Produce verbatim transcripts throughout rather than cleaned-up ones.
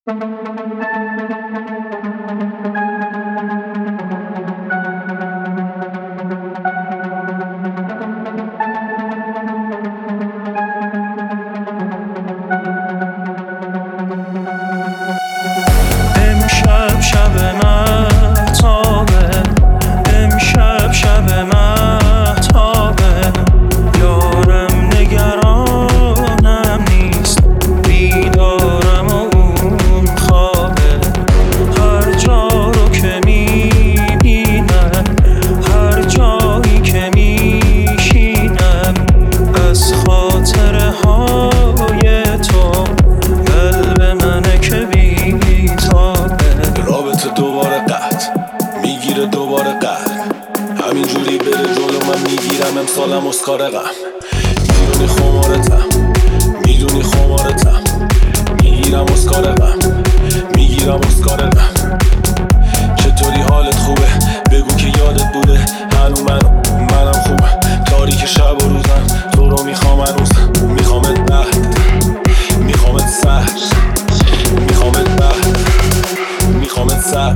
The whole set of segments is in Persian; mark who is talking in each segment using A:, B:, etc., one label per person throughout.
A: امشب شب مهتابه، امشب شب مهتابه، یارم نگرانم نیست، بیدارم و اون خوابه. هر جا رو که میبینم، هر جایی که میشینم، از خاطره های تو قلب منه که بیتابه.
B: رابطه دوباره قطع میگیره دوباره قلب، همینجوری بره جلو من میگیرم امسالم اسکار غم. میدونی خمارتم، میدونی خمارتم، میگیرم اسکار غم، میگیرم اسکار غم. چطوری حالت خوبه؟ بگو که یادت بوده هنو منو منم خوبه. تاریک شب و روزم تو رو میخوام هنوز، میخوامت بعد، میخوامت سهر، میخوامت بعد، میخوامت سهر.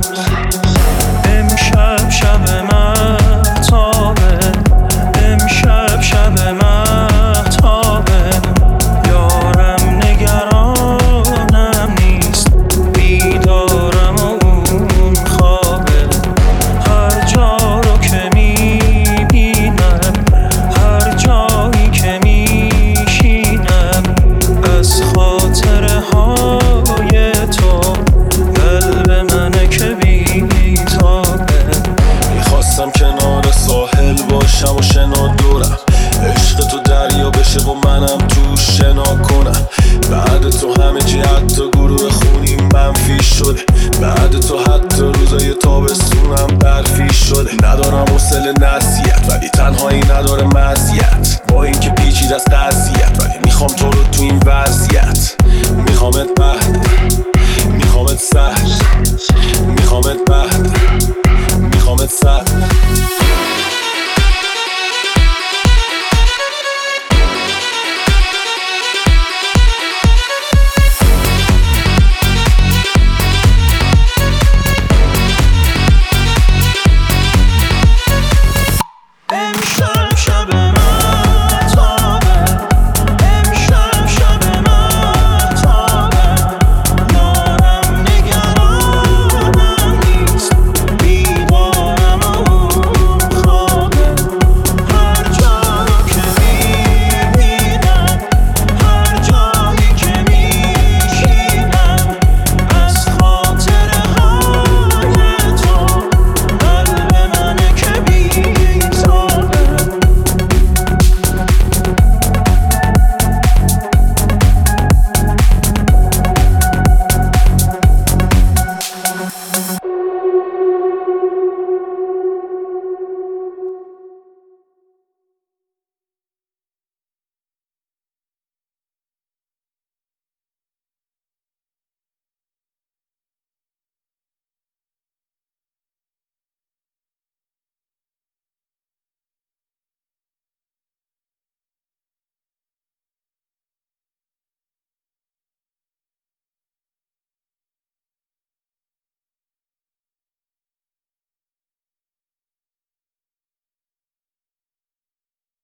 A: امشب شب مهتابه، امشب شب مهتابه، یارم نگرانم نیست، بیدارم و اون خوابه. هر جا رو که میبینم، هر جایی که میشینم، از خاطره های تو قلب منه که بیتابه.
B: میخواستم کنار ساحل باشم و شنا دورم، عشق تو دریا بشه و منم تو شنا کنم. بعد تو همه چی حتی گروه خونی منفی شده، بعد تو حتی روزای تابستونم برفی شده. ندارم حوصله نصیحت ولی تنهایی نداره مزیت، با اینکه پیچیده از قضیت ولی میخوام تو رو تو این وضعیت.